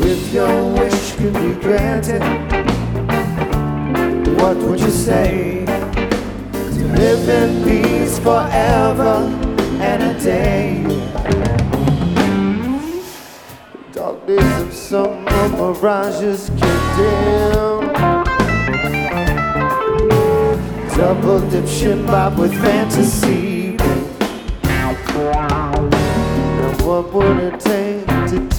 If your wish could be granted, what would you say? To live in peace forever and a day. The dark days of summer mirages kicked in. Double dip shin bop with fantasy. And what would it take to